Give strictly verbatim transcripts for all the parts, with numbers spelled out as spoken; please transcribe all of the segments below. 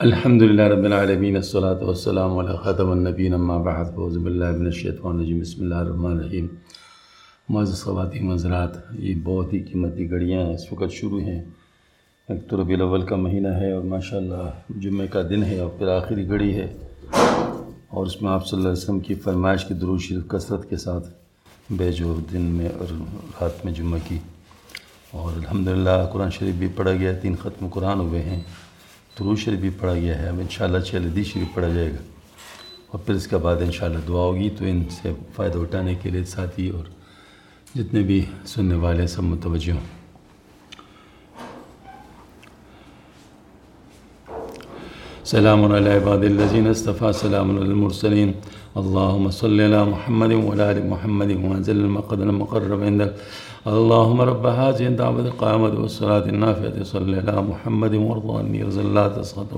अल्हम्दुलिल्लाह रब्बिल आलमीन अस्सलातु वस्सलामु अला ख़ातमिन नबिय्यीन अम्मा बअद फ़अऊज़ु बिल्लाहि मिनश शैतानिर रजीम बिस्मिल्लाहिर रहमानिर रहीम। मुअज़्ज़ज़ ख़वातीन व हज़रात, ये बहुत ही कीमती घड़ियाँ इस वक्त शुरू हैं। एक तो रबीउल अव्वल का महीना है और माशाअल्लाह जुम्मे का दिन है और फिर आखिरी घड़ी है और उसमें आप सल्लल्लाहु अलैहि वसल्लम की फरमाइश की दुरूद शरीफ कसरत के साथ बेजोर दिन में और रात में जुम्मे की। और अल्हम्दुलिल्लाह कुरान शरीफ भी पढ़ा गया, तीन ख़त्म कुरान हुए हैं, दुरूद शरीफ भी पढ़ा गया है। अब इंशाअल्लाह छः हदीस शरीफ पढ़ा जाएगा और फिर इसके बाद इंशाअल्लाह दुआ होगी। तो इनसे फ़ायदा उठाने के लिए साथी और जितने भी सुनने वाले सब मुतवज्जो हों। सलामुन अला इबादिल्लज़ीना इस्तफ़ा सलामुन अलल मुरसलीन अल्लाहुम्मा सल्लि अला मुहम्मदिन व अला आलि मुहम्मदिन व अज़िल मक़दम मुक़र्रब इंदक अल्लाहुम्मा रब्ब हाज़िहि दावत क़ामत व सलातिन नाफ़िअत सल्लि अला मुहम्मदिन वरज़ अन्नी रज़ल्ला तस्क़त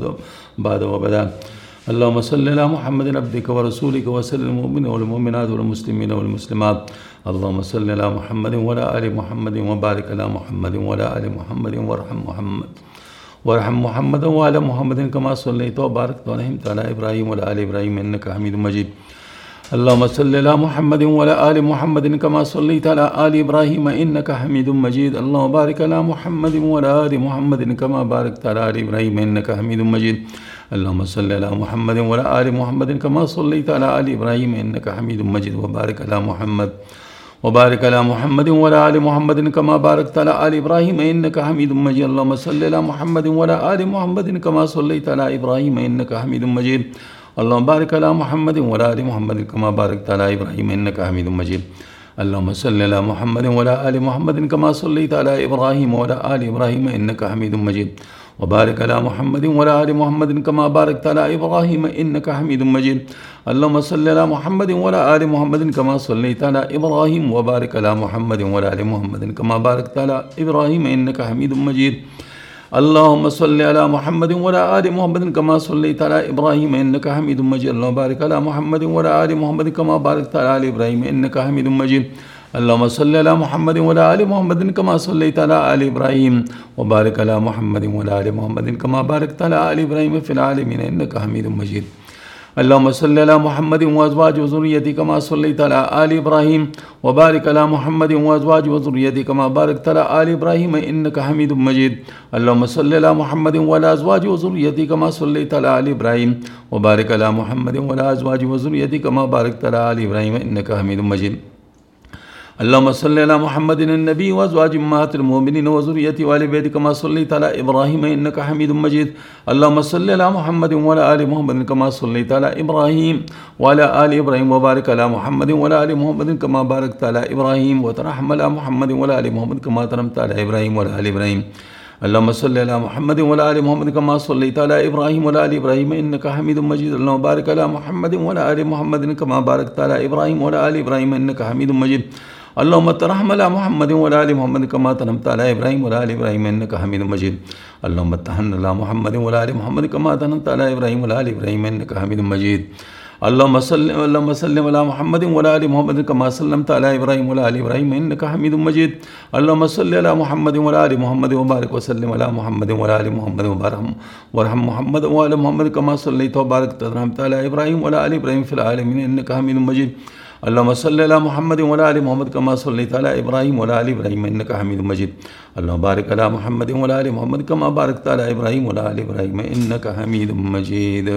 बाद व बदा अल्लाहुम्मा सल्लि अला मुहम्मदिन अब्दिका व रसूलिका व सल्लिल मुमिनीना वल मुमिनात वल मुस्लिमीना वल मुस्लिमात अल्लाहुम्मा सल्लि अला मुहम्मदिन व अला आलि मुहम्मदिन व बारिक अला मुहम्मदिन व अला आलि मुहम्मदिन वरहम मुहम्मद वरहम मुहम्मद व अला मुहम्मदिन कमा सल्लैता व बारकता व रहमता अला इब्राहीम व अला आलि इब्राहीम इन्नका हमीदुम मजीद अल्लाहुम्मा सल्लि अला मुहम्मदिन व अला आलि मुहम्मदिन कमा सल्लैता अला आलि इब्राहीम इन्नका हमीदुम मजीद अल्लाहुम्मा बारिक अला मुहम्मदिन व अला आलि मुहम्मदिन कमा बारकता अला आलि इब्राहीम इन्नका हमीदुम मजीद अल्लाहुम्मा सल्लि अला मुहम्मदिन व अला आलि मुहम्मदिन कमा सल्लैता अला आलि इब्राहीम इन्नका हमीदुम मजीद व बारिक अला मुहम्मद वबारिक अला मुहम्मदिन व अला आलि मुहम्मदिन कमा बारकता अला आलि इब्राहीम इन्नका हमीदुम मजीद अल्लाहुम्मा सल्लि अला मुहम्मदिन व अला आलि मुहम्मदिन कमा सल्लैता अला इब्राहीम इन्नका हमीदुम मजीद अल्लाहुम्मा बारिक अला मुहम्मदिन व अला आलि मुहम्मदिन कमा बारकता अला इब्राहीम इन्नका हमीदुम मजीद अल्लाहुम्मा सल्लि अला मुहम्मदिन व अला आलि मुहम्मदिन कमा सल्लैता अला इब्राहीम व अला आलि इब्राहीम इन्नका हमीदुम मजीद वबारिक अला मुहम्मदिन व अला आलि मुहम्मदिन कमा बारकता अला इब्राहीम इन्नका हमीदुम मजीद अल्लाहुम्मा सल्लि अला मुहम्मदिन व अला आलि मुहम्मदिन कमा सल्लैता अला इब्राहीम व बारिक अला मुहम्मदिन व अला आलि मुहम्मदिन कमा बारकता अला इब्राहीम इन्नका हमीदुम मजीद अल्लाहुम्मा सल्लि अला मुहम्मदिन व अला आलि मुहम्मदिन कमा सल्लैता अला इब्राहीम इन्नका हमीदुम मजीद अल्लाहुम्मा बारिक अला मुहम्मदिन व अला आलि मुहम्मदिन कमा बारकता अला इब्राहीम इन्नका हमीदुम मजीद अल्लाहुम्मा सल्लि अला मुहम्मदिन व अला आलि मुहम्मदिन कमा सल्लैता अला आलि इब्राहीम व बारिक अला मुहम्मदिन व अला आलि मुहम्मदिन कमा बारकता अला आलि इब्राहीम फिल आलमीन इन्नका हमीदुम मजीद अल्लाहुम्मा सल्लि अला मुहम्मदिन व अज़वाजिहि व ज़ुर्रिय्यतिहि कमा सल्लैता अला आलि इब्राहीम व बारिक अला मुहम्मदिन व अज़वाजिहि व ज़ुर्रिय्यतिहि कमा बारकता अला आलि इब्राहीम इन्नका हमीदुम मजीद अल्लाहुम्मा सल्लि अला मुहम्मदिन व अला अज़वाजिहि व ज़ुर्रिय्यतिहि कमा सल्लैता अला आलि इब्राहीम व बारिक अला मुहम्मदिन व अला अज़वाजिहि व ज़ुर्रिय्यतिहि कमा बारकता अला आलि इब्राहीम इन्नका हमीदुम मजीद अल्लाहुम्मा सल्लि अला मुहम्मदिन नबी व अज़वाजिहि उम्महातिल मोमिनीन व ज़ुर्रिय्यतिहि व आलि बैतिहि कमा सल्लैता अला इब्राहीम इन्नका हमीदुम मजीद अल्लाहुम्मा सल्लि अला मुहम्मदिन व अला आलि मुहम्मदिन कमा सल्लैता अला इब्राहीम व अला आलि इब्राहीम व बारिक अला मुहम्मदिन व अला आलि मुहम्मदिन कमा बारकता अला इब्राहीम व तरहम अला मुहम्मदिन व अला आलि मुहम्मद कमा तरहमता अला इब्राहीम व अला आलि इब्राहीम अल्लाहुम्मा सल्लि अला मुहम्मदिन व अला आलि मुहम्मद कमा सल्लैता अला इब्राहीम व अला आलि इब्राहीम इन्नका हमीदुम मजीद अल्लाहुम्मा बारिक अला मुहम्मदिन व अला आलि मुहम्मदिन कमा बारकता अला इब्राहीम व अला आलि इब्राहीम इन्नका हमीदुम मजीद अल्लाहुम्मा तरहम अला मुहम्मदिन व अला आलि मुहम्मद कमा तरहमता अला इब्राहीम व अला आलि इब्राहीम इन्नका हमीदुम मजीद अल्लाहुम्मा तहन्न अला मुहम्मदिन व अला आलि मुहम्मद कमा तहन्नता अला इब्राहीम व अला आलि इब्राहीम इन्नका हमीदुम मजीद अल्लाहुम्मा सल्लि अल्लाहुम्मा सल्लि अला मुहम्मदिन व अला आलि मुहम्मद कमा सल्लमता अला इब्राहीम व अला आलि इब्राहीम इन्नका हमीदुम मजीद अल्लाहुम्मा सल्लि अला मुहम्मदिन व अला आलि मुहम्मद व बारिक व सल्लिम अला मुहम्मदिन व अला आलि मुहम्मद व बारहम वरहम मुहम्मद व अला मुहम्मद कमा सल्लैता व बारकता व रहमता अला इब्राहीम व अला आलि इब्राहीम फिल आलमीन इन्नका हमीदुम मजीद अल्लाहुम्मा सल्लि अला मुहम्मदिन व अला आलि मुहम्मद कमा सल्लैता अला इब्राहीम व अला आलि इब्राहीम इन्नका हमीदुम मजीद अल्लाहुम्मा बारिक अला मुहम्मदिन व अला आलि मुहम्मद कमा बारकता अला इब्राहीम व अला आलि इब्राहीम इन्नका हमीदुम मजीद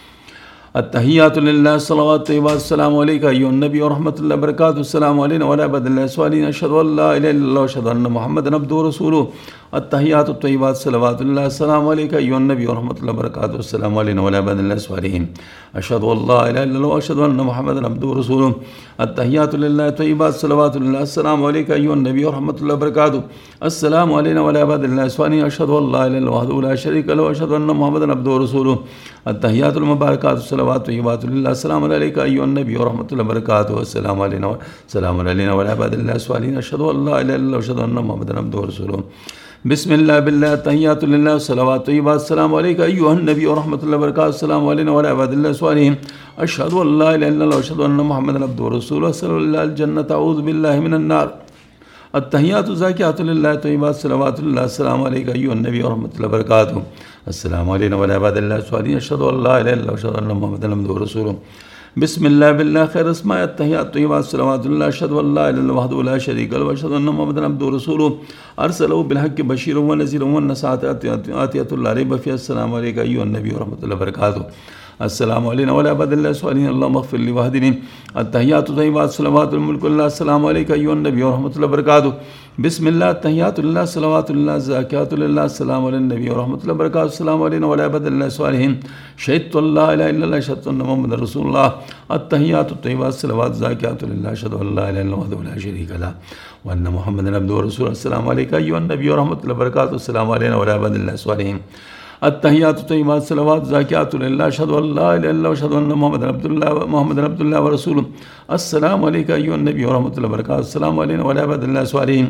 अत्तहियातु लिल्लाह सल्लवातु तय्यिबातु अस्सलामु अलैका अय्युहन नबी व रहमतुल्लाहि व बरकातुहू अस्सलामु अलैना व अला इबादिल्लाहि स्वालिहीन अशहदु अन ला इलाहा इल्लल्लाह व अशहदु अन्न मुहम्मदन अब्दुहु व रसूलुहु अत्तहियातु तय्यिबातु सल्लवातु लिल्लाह अस्सलामु अलैका अय्युहन नबी व रहमतुल्लाहि व बरकातुहू अस्सलामु अलैना व अला इबादिल्लाहि स्वालिहीन अशहदु अन ला इलाहा इल्लल्लाह व अशहदु अन्न मुहम्मदन अब्दुहु व रसूलुहु अत्तहियातु लिल्लाह तय्यिबातु सल्लवातु लिल्लाह अस्सलामु अलैका अय्युहन नबी व रहमतुल्लाहि व बरकातुहू अस्सलामु अलैना व अला इबादिल्लाहि स्वालिहीन अशहदु अन ला इलाहा इल्लल्लाह वहदहु ला शरीका लहु व अशहदु अन्न मुहम्मदन अब्दुहु व रसूलुहु अत्तहियातुल मुबारकातु सल्लवातु तय्यिबातु लिल्लाह अस्सलामु अलैका अय्युहन नबी व रहमतुल्लाहि व बरकातुहू अस्सलामु अलैना व सलामु अलैना व अला इबादिल्लाहि स्वालिहीन अशहदु अन ला इलाहा इल्लल्लाह व अशहदु अन्न मुहम्मदन अब्दुहु व रसूलुहु बिस्मिल्लाह बिल्लाह तहियातु लिल्लाह सलावतु तय्यिबात सलामु अलैका अय्युहन नबी व रहमतुल्लाहि व बरकातुहू अस्सलामु अलैना व अला इबादिल्लाहि स्वालिहीन अशहदु अन ला इलाहा इल्लल्लाह व अशहदु अन्न मुहम्मदन अब्दुहु व रसूलुहु अस्सलल्लाहु अल जन्नत अऊज़ु बिल्लाहि मिनन नार التحيات الزاكيات لله طيبات صلوات الله السلام عليك أيها النبي ورحمة الله وبركاته. السلام علينا وعلى عباد الله الصالحين أشهد أن لا إله إلا الله وأشهد أن محمدا عبده ورسوله. بسم الله بالله خير اسماء التحيات طيبات صلوات الله أشهد أن لا إله إلا الله وحده لا شريك له وأشهد أن محمدا عبده ورسوله أرسله بالحق بشيرا ونذيرا والنصيحة آتية لا ريب فيها. السلام عليك أيها النبي ورحمة الله وبركاته. السلام علينا وعلى عباد الله الصالحين اللهم اغفر لي واهدني. التحيات طيبات صلوات الملك لله السلام عليك أيها النبي ورحمة الله وبركاته. بسم الله التحيات لله صلوات الله الزاكيات لله السلام على النبي ورحمة الله وبركاته. السلام علينا وعلى عباد الله الصالحين شهدت أن لا إله إلا الله أشهد أن محمدا رسول الله. التحيات الطيبات الصلوات الزاكيات لله أشهد أن لا إله إلا الله وحده لا شريك له وأن محمدا عبده ورسوله. السلام عليك أيها النبي ورحمة الله وبركاته. السلام علينا وعلى عباد الله الصالحين التحيات الطيبات الصلوات الزاكيات لله أشهد أن لا إله إلا الله وأشهد أن محمدا عبد الله محمدا عبد الله ورسوله. السلام عليك أيها النبي ورحمة الله وبركاته. السلام علينا وعلى عباد الله الصالحين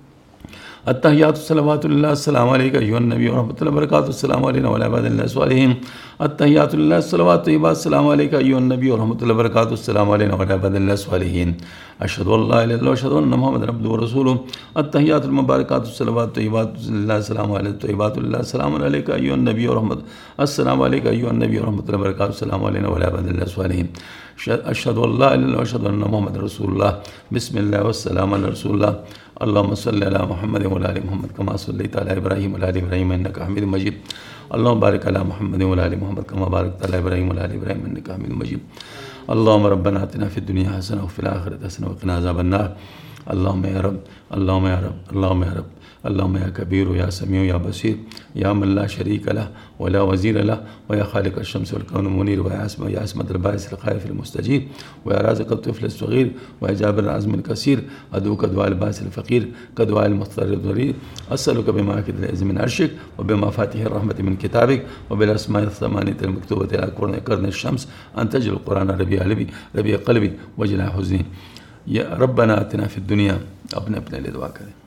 التحيات الصلوات لله السلام عليك أيها النبي ورحمة الله وبركاته. السلام علينا وعلى عباد الله الصالحين التحيات لله الصلوات الطيبات السلام عليك أيها النبي ورحمة الله وبركاته. السلام علينا وعلى عباد الله الصالحين أشهد أن لا إله إلا الله وأشهد أن محمدا عبده ورسوله. التحيات المباركات الصلوات الطيبات لله السلام عليك الطيبات لله السلام عليك أيها النبي ورحمة السلام عليك أيها النبي ورحمة الله وبركاته. السلام علينا وعلى عباد الله الصالحين أشهد أن لا إله إلا الله وأشهد أن محمدا رسول الله. بسم الله والسلام على رسول الله. اللهم صل على محمد وعلى آل محمد كما صليت على إبراهيم وعلى آل إبراهيم إنك حميد مجيد. اللهم بارك على محمد وعلى آل محمد كما باركت على إبراهيم وعلى آل إبراهيم إنك حميد مجيد. اللهم ربنا آتنا في الدنيا حسنة وفي الآخرة حسنة وقنا عذاب النار. اللهم يا رب اللهم يا رب اللهم يا رب اللهم يا كبير يا سميع يا بصير يا من لا شريك له ولا وزير له ويا خالق الشمس والكون المنير ويا عصمة يا عصمة البائس الخائف المستجير ويا رازق الطفل الصغير ويا جابر العزم الكثير أدعوك دعاء البائس الفقير كدعاء المضطر الضرير. أسألك بما كتب العز من عرشك وبمفاتيح الرحمة من كتابك وبالأسماء الثمانية المكتوبة على قرن الشمس أن تجعل القرآن ربيع قلبي ربيع قلبي وجلاء حزني. يا ربنا آتنا في الدنيا अपने अपने लिए दुआ करें.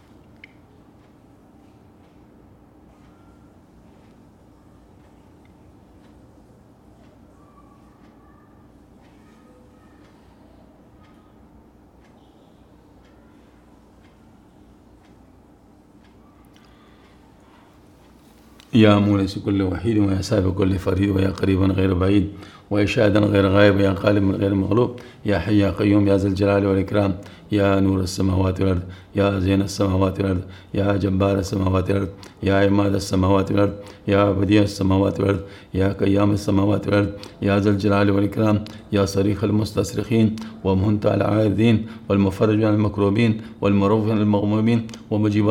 يا مونس كل وحيد ويا سابق كل فريد ويا قريبا غير بعيد ويا شاهدا غير غائب ويا غالب غير مغلوب يا حي يا قيوم يا ذا الجلال والإكرام يا نور السماوات والأرض يا زين السماوات والأرض يا جبار السماوات والأرض يا عماد السماوات والأرض يا بديع السماوات والأرض يا قيام السماوات والأرض يا ذا الجلال والإكرام يا صريخ المستصرخين ومهنت على العائدين والمفرج عن المكروبين والمروف عن المغمومين ومجيب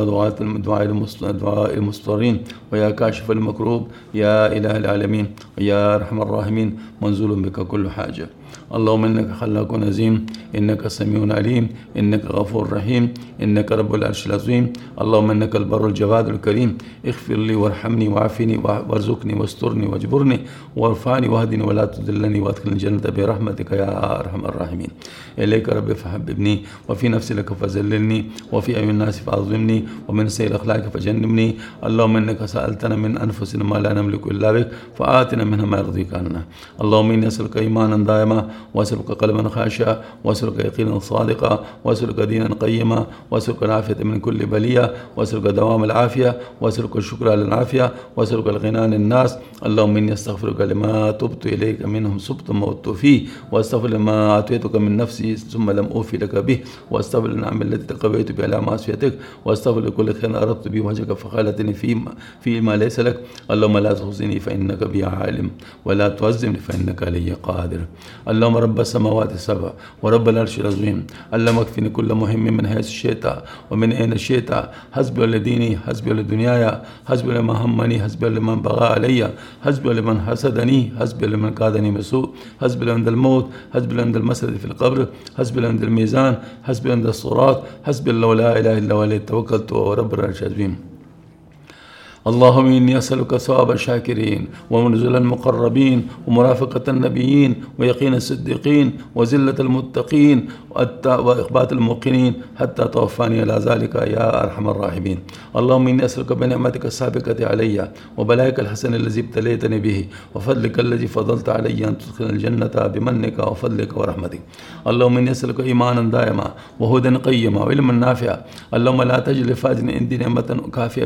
دعاء المضطرين ويا كاشف المكروب يا إله العالمين ويا أرحم الراحمين منزول بك كل حاجة. اللهم إنك خلاق عظيم إنك سميع عليم إنك غفور رحيم إنك رب العرش العظيم. اللهم إنك البر الجواد الكريم اغفر لي وارحمني وعافني وارزقني واسترني واجبرني وارفعني واهدني ولا تذلني وادخلني الجنة برحمتك يا أرحم الراحمين. إليك ربي فحببني وفي نفسي لك فذللني وفي أعين الناس فأعظمني ومن سيء الأخلاق فجنبني. اللهم إنك سألتنا من أنفسنا ما لا نملك إلا بك فآتنا منها ما يرضيك عنا. اللهم إني أسألك إيمانا دائما وأسألك قلبا خاشعا وأسألك يقينا صادقا وأسألك دينا قيما وأسألك العافية من كل بلية وأسألك دوام العافية وأسألك الشكر على العافية وأسألك الغنى عن الناس. اللهم إني أستغفرك لما تبت إليك منهم سبت موت فيه وأستغفر لما أعطيتك من نفسي ثم لم أوفي لك به وأستغفر النعم التي تقويت بها على معصيتك وأستغفر لكل خير أردت به وجهك فخالتني فيما فيما ليس لك. اللهم لا تخزني فإنك بي عالم ولا تعزمني فإنك علي قادر. اللهم رب السماوات السبع ورب العرش العظيم اللهم اكفني كل مهم من حيث شئت ومن أين شئت. حسبي لديني حسبي لدنياي حسبي لمن همني حسبي لمن بغى علي حسبي لمن حسدني حسبي لمن كادني بسوء حسبي عند الموت حسبي عند المسجد في القبر حسبي عند الميزان حسبي عند الصراط حسبي الله لا إله إلا هو عليه توكلت ورب العرش العظيم. اللهم إني أسألك ثواب الشاكرين ونزل المقربين ومرافقة النبيين ويقين الصديقين وزلة المتقين وإخبات الموقنين حتى توفاني إلى ذلك يا أرحم الراحمين. اللهم إني أسألك بنعمتك السابقة علي وبلاءك الحسن الذي ابتليتني به وفضلك الذي فضلت علي أن تدخل الجنة بمنك وفضلك ورحمتك. اللهم إني أسألك إيمانا دائما وهدى قيما وعلما نافعا. اللهم لا تجعل فاجر عندي نعمة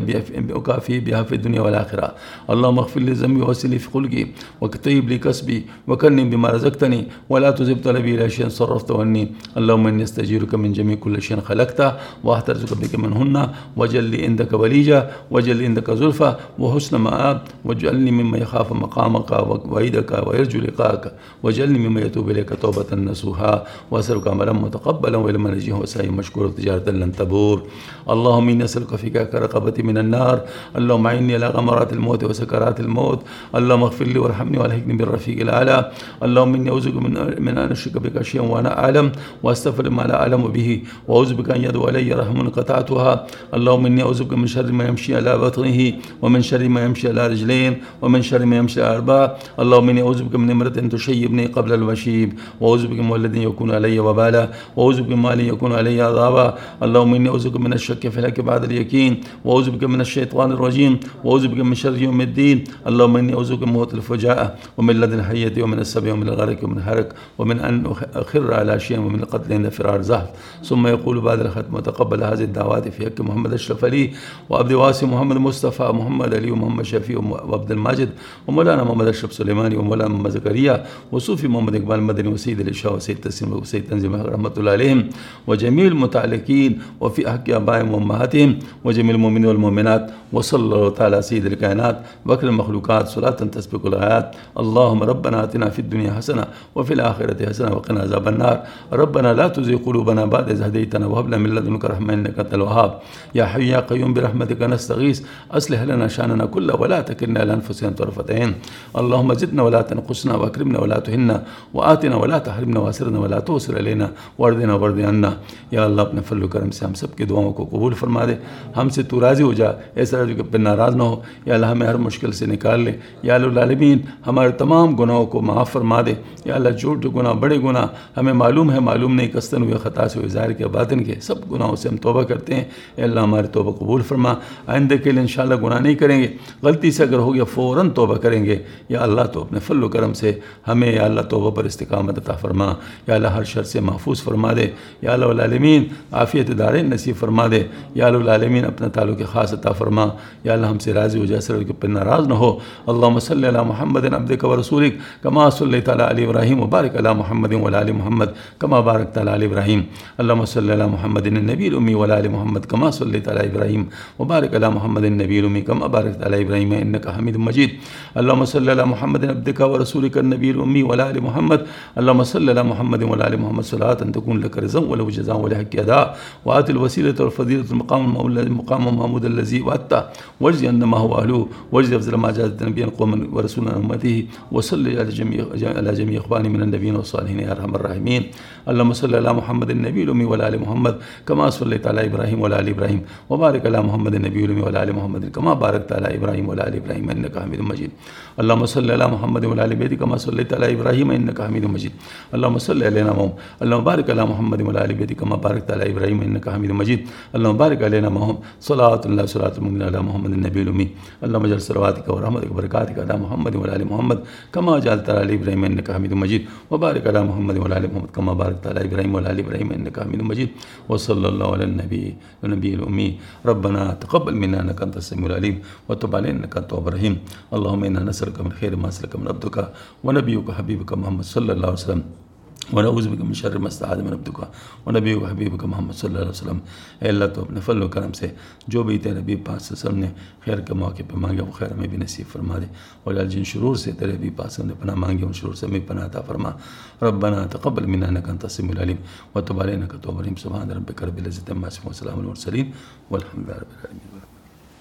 أكافي بها في الدنيا والآخرة. اللهم اغفر لي ذنبي ووسع لي في خلقي وكتب لي كسبي وكرم بما رزقتني ولا تزغ قلبي إلى شيء صرفته عني. اللهم إني أستجيرك من جميع كل شيء خلقته وأحترزك بك منهن واجعل لي عندك وليجا واجعل لي عندك زلفى وحسن مآب واجعلني ممن يخاف مقامك وعيدك ويرجو لقاءك واجعلني ممن يتوب إليك توبة نصوحا وأسألك عملا متقبلا وعلما نجيا وسعيا مشكورا تجارة لن تبور. اللهم إني أسألك فيك رقبتي من النار. اللهم أعني على غمرات الموت وسكرات الموت. اللهم اغفر لي وارحمني والحقني بالرفيق الأعلى. اللهم إني أعوذ من من أن أشرك بك شيئا وأنا أعلم وأستغفر ما لا أعلم به وأعوذ بك أن يدعو علي رحم قطعتها. اللهم إني أعوذ بك من شر ما يمشي على بطنه ومن شر ما يمشي على رجلين ومن شر ما يمشي على أربع. اللهم إني أعوذ بك من امرأة تشيبني قبل المشيب وأعوذ بك من ولد يكون علي وبالا وأعوذ بك من مال يكون علي عذابا. اللهم إني أعوذ بك من الشك في الحق بعد اليقين وأعوذ بك من الشيطان الرجيم وأعوذ بك من شر يوم الدين. اللهم إني أعوذ بك من موت الفجاءة ومن لدن الحية ومن السبع ومن الغرق ومن الحرق ومن أن أخر على شيء ومن القتل عند فرار زهر. ثم يقول بعد الختم وتقبل هذه الدعوات في حق محمد أشرف علي وعبد الواسع محمد مصطفى محمد علي ومحمد شفيع وعبد الماجد ومولانا محمد أشرف سليماني ومولانا محمد زكريا وصوفي محمد إقبال المدني وسيد الإشاء وسيد تسليم وسيد تنزيم رحمة الله عليهم وجميع المتعلقين وفي حق آبائهم وأمهاتهم وجميع المؤمنين والمؤمنات. وصلى الله تعالى على سيد الكائنات وأكرم المخلوقات صلاة تسبق الآيات. اللهم ربنا آتنا في الدنيا حسنة وفي الآخرة حسنة وقنا عذاب النار. ربنا لا تزغ قلوبنا بعد إذ هديتنا وهب لنا من لدنك رحمة إنك أنت الوهاب. يا حي يا قيوم برحمتك نستغيث أصلح لنا شأننا كله ولا تكلنا إلى أنفسنا طرفة عين. اللهم زدنا ولا تنقصنا وأكرمنا ولا تهنا وآتنا ولا تحرمنا وأسرنا ولا تؤسر علينا وارضنا وارض عنا. या अल्लाह अपने फल करम से हम सब की दुआओं को कबूल फरमा दे. हमसे तू राज़ी हो जा, ऐसा जो पे नाराज़ ना हो. या अल्लाह हमें हर मुश्किल से निकाल ले. या अल्लाह हमारे तमाम गुनाहों को माफ़ फरमा दे. या अल्लाह छोटे गुनाह बड़े गुनाह हमें मालूम है मालूम नहीं कस्तन हुए ख़ता से हुए ज़ाहिर के बातिन के सब गुनाहों से हम तौबा करते हैं. या अल्लाह हमारी तौबा कबूल फरमा. आइंदे के लिए इंशाअल्लाह गुनाह नहीं करेंगे. गलती से अगर हो गया फ़ौरन तौबा करेंगे. या अल्लाह तो अपने फल करम से हमें या अल्लाह तौबा पर इस्तिकामत अता फरमा. या अल्लाह हर शर से महफूज फरमा दे. या अल्लाह आफ़ियत दारे नसीब फरमा दे. या अल्लाह अपना ताल्लुक़ ख़ास अता फरमा. या अल्लाह हमसे राज़ी हो जाए सर के पर नाराज़ न हो. अल्लाहुम्मा सल्लि अला मुहम्मदिन अब्दिक व रसूलिक कमा सल्लैता अला आलि इब्राहीम व बारिक अला मुहम्मदिन व अला आलि मुहम्मद कमा बारकता अला आलि इब्राहीम. अल्लाहुम्मा सल्लि अला मुहम्मदिन नबील उम्मी व अला आलि मुहम्मद कमा सल्लैता अला इब्राहीम व बारिक अला मुहम्मदिन नबील उम्मी कमा बारकता अला इब्राहीम इन्नका हमीदुम मजीद. अल्लाहुम्मा सल्लि अला मुहम्मदिन अब्दिक व रसूलिक नबील उम्मी व अला आलि मुहम्मद. अल्लाहुम्मा सल्लि अला मुहम्मदिन व अला आलि मुहम्मद सलातन तकुन लक रज़क़न व लहु जज़ाअन व लहक अदा وآت الوسيلة والفضيلة المقام المقام محمود الذي وأتى واجزي أن ما هو أهله واجزي أفضل ما جازت نبيا قوما ورسولا أمته وصلي على جميع على جميع إخواني من النبيين والصالحين يا أرحم الراحمين. اللهم صل على محمد النبي الأمي وعلى آل محمد كما صليت على إبراهيم وعلى آل إبراهيم وبارك على محمد النبي الأمي وعلى آل محمد كما باركت على إبراهيم وعلى آل إبراهيم إنك حميد مجيد. اللهم صل على محمد وعلى آل بيته كما صليت على إبراهيم إنك حميد مجيد. اللهم صل علينا معهم. اللهم بارك على محمد وعلى آل بيته كما باركت على إبراهيم إنك حميد مجيد. اللهم بارك علينا معهم صلاة الله صلاة المؤمنين على محمد النبي الأمي. اللهم اجعل صلواتك ورحمتك وبركاتك على محمد وعلى آل محمد كما جعلت على إبراهيم إنك حميد مجيد. وبارك على محمد وعلى آل محمد كما باركت على إبراهيم وعلى آل إبراهيم إنك حميد مجيد. وصلى الله على النبي النبي الأمي. ربنا تقبل منا إنك أنت السميع العليم وتب علينا إنك أنت التواب الرحيم. اللهم إنا نسألك من خير ما سألك من عبدك ونبيك حبيبك محمد صلى الله عليه وسلم ونعوذ بك من شر ما استعاذ من عبدك ونبي و حبیبک محمد صلی اللہ علیہ وسلم. اے اللہ تو اپنے فضل و کرم سے جو بھی تیرے نبی پاک صلی اللہ علیہ وسلم نے خیر کے موقع پہ مانگا وہ خیر ہمیں بھی نصیب فرما دے. اور جن شرور سے تیرے نبی پاک صلی اللہ علیہ وسلم نے پناہ مانگی ان شرور سے ہمیں پناہ عطا فرما. ربنا تقبل منا انک انت السمیع العلیم وتب علینا انک التواب الرحیم. سبحان ربک رب العزة عما یصفون وسلام علی المرسلین والحمد للہ رب العالمین.